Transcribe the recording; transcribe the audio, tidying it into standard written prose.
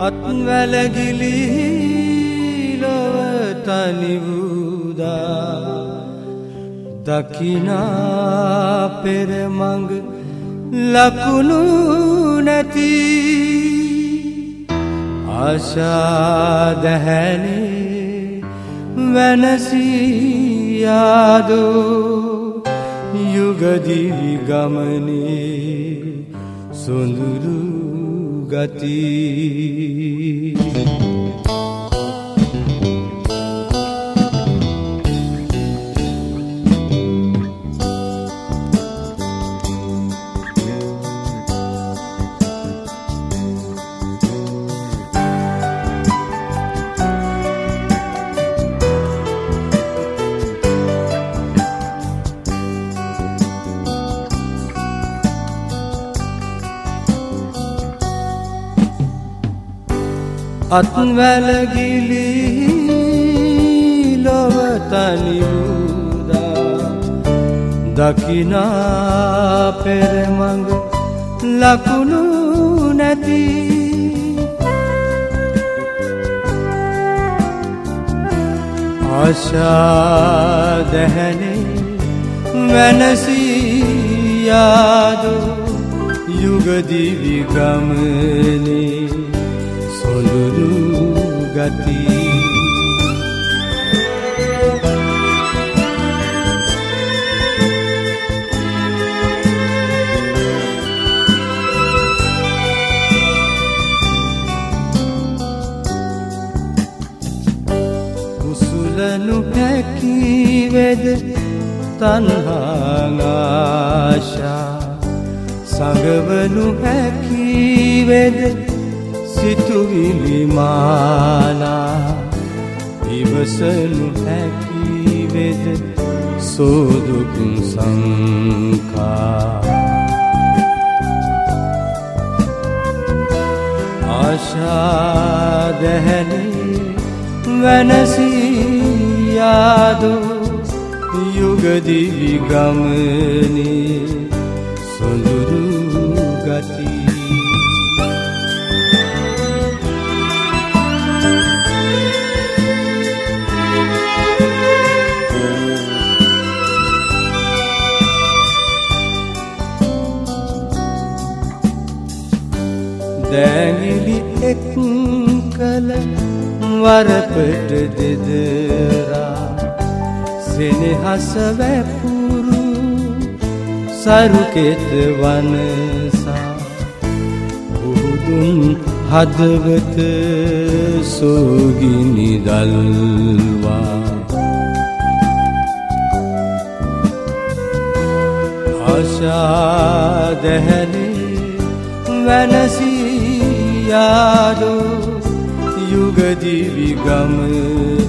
අත්වැලගිලි ලොව තනි වූදා දකිනා පෙර මඟ ලකුණු නැති ආශා දැහැනේ වෙනසී යාදෝ යුගදිවි ගමනේ සොඳුරු ගති අත්වැලගිලි ලොව තනි වූදා දකිනා පෙර මඟ ලකුණු නැති ආශා දැහැනේ වෙනසී යාදෝ යුගදිවි ගමනේ සොඳුරු ගති කුසලනු හැකිවේද තණ්හා ආශා සංගවනු හැකිවේද සිතුවිලි මාලා ඉවසනු හැකිවේද සෝදුක් සංඛා ආශා දැහැනේ වෙනසී යාදෝ යුගදිවි ගමනේ සොඳුරු ගති දැඟිලි එක් කල වරපට දෙදරා සෙනෙහස වැපුරු සරුකෙත වනසා බුදුන් හදවත සෝගිනි දල්වා ආශා දැහැනේ වෙනසී යාදෝ යුගදිවි ගමනේ